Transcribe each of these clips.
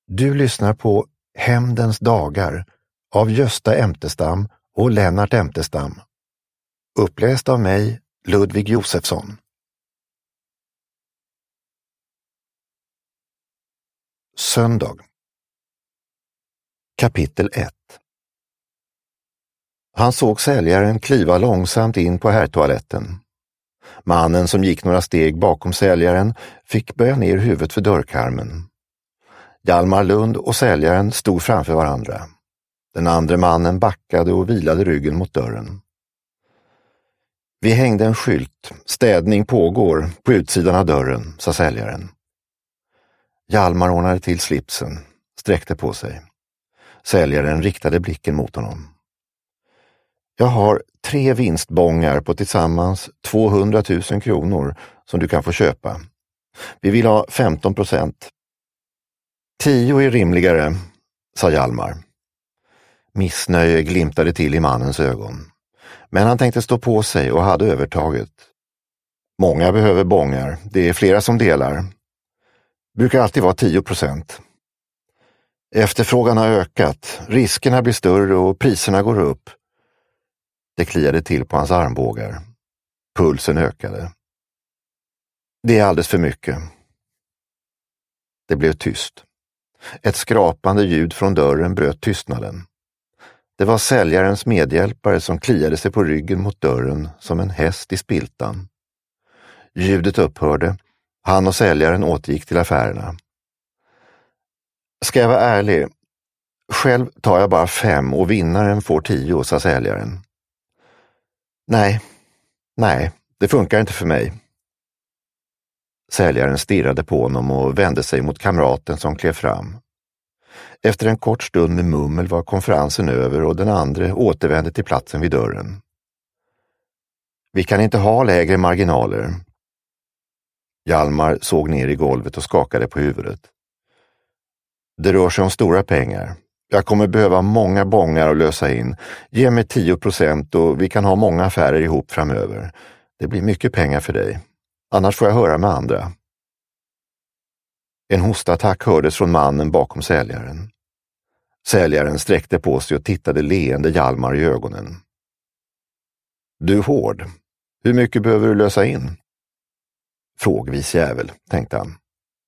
Du lyssnar på Hämndens dagar av Gösta Emtestam och Lennart Emtestam. Uppläst av mig, Ludvig Josefsson. Söndag. Kapitel 1. Han såg säljaren kliva långsamt in på herrtoaletten. Mannen som gick några steg bakom säljaren fick böja ner huvudet för dörrkarmen. Hjalmar Lund och säljaren stod framför varandra. Den andra mannen backade och vilade ryggen mot dörren. Vi hängde en skylt. Städning pågår på utsidan av dörren, sa säljaren. Hjalmar ordnade till slipsen, sträckte på sig. Säljaren riktade blicken mot honom. Jag har 3 vinstbångar på tillsammans 200 000 kronor som du kan få köpa. Vi vill ha 15%. 10 är rimligare, sa Hjalmar. Missnöje glimtade till i mannens ögon. Men han tänkte stå på sig och hade övertaget. Många behöver bångar, det är flera som delar. Brukar alltid vara 10%. Efterfrågan har ökat, riskerna blir större och priserna går upp. Det kliade till på hans armbågar. Pulsen ökade. Det är alldeles för mycket. Det blev tyst. Ett skrapande ljud från dörren bröt tystnaden. Det var säljarens medhjälpare som kliade sig på ryggen mot dörren som en häst i spiltan. Ljudet upphörde. Han och säljaren återgick till affärerna. Ska jag vara ärlig? Själv tar jag bara 5 och vinnaren får 10, sa säljaren. Nej, det funkar inte för mig. Säljaren stirrade på honom och vände sig mot kamraten som klev fram. Efter en kort stund med mummel var konferensen över och den andra återvände till platsen vid dörren. Vi kan inte ha lägre marginaler. Hjalmar såg ner i golvet och skakade på huvudet. Det rör sig om stora pengar. Jag kommer behöva många bångar att lösa in. Ge mig 10% och vi kan ha många affärer ihop framöver. Det blir mycket pengar för dig. Annars får jag höra med andra. En hostattack hördes från mannen bakom säljaren. Säljaren sträckte på sig och tittade leende Hjalmar i ögonen. Du är hård. Hur mycket behöver du lösa in? Frågvis jävel, tänkte han.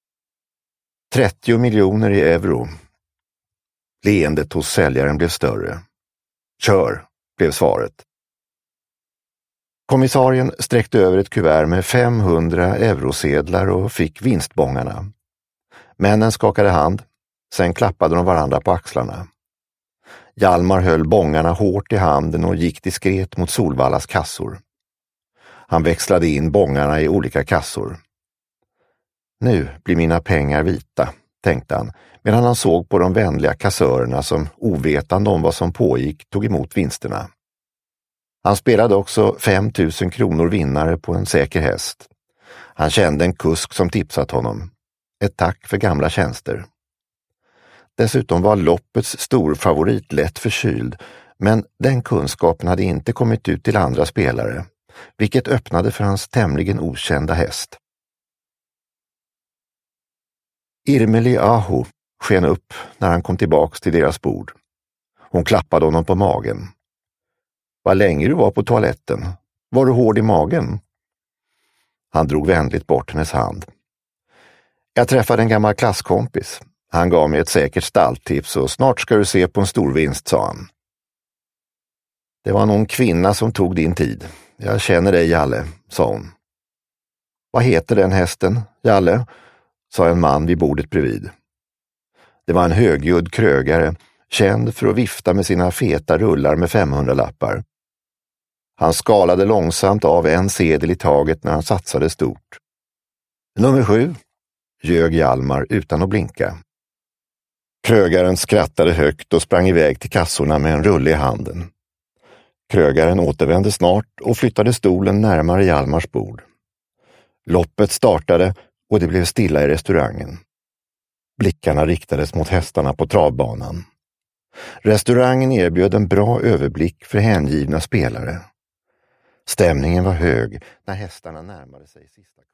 30 miljoner i euro. Leendet hos säljaren blev större. Kör, blev svaret. Kommissarien sträckte över ett kuvert med 500 eurosedlar och fick vinstbångarna. Männen skakade hand, sen klappade de varandra på axlarna. Hjalmar höll bångarna hårt i handen och gick diskret mot Solvallas kassor. Han växlade in bångarna i olika kassor. Nu blir mina pengar vita, tänkte han, medan han såg på de vänliga kassörerna som ovetande om vad som pågick tog emot vinsterna. Han spelade också 5 000 kronor vinnare på en säker häst. Han kände en kusk som tipsat honom. Ett tack för gamla tjänster. Dessutom var loppets storfavorit lätt förkyld, men den kunskapen hade inte kommit ut till andra spelare, vilket öppnade för hans tämligen okända häst. Irmeli Aho sken upp när han kom tillbaks till deras bord. Hon klappade honom på magen. Vad länge du var på toaletten. Var du hård i magen? Han drog vänligt bort hennes hand. Jag träffade en gammal klasskompis. Han gav mig ett säkert stalltips och snart ska du se på en stor vinst, sa han. Det var någon kvinna som tog din tid. Jag känner dig, Jalle, sa hon. Vad heter den hästen, Jalle? Sa en man vid bordet bredvid. Det var en högljudd krögare, känd för att vifta med sina feta rullar med 500-lappar. Han skalade långsamt av en sedel i taget när han satsade stort. Nummer 7, ljög Hjalmar utan att blinka. Krögaren skrattade högt och sprang iväg till kassorna med en rulle i handen. Krögaren återvände snart och flyttade stolen närmare Hjalmars bord. Loppet startade och det blev stilla i restaurangen. Blickarna riktades mot hästarna på travbanan. Restaurangen erbjöd en bra överblick för hängivna spelare. Stämningen var hög när hästarna närmade sig sista.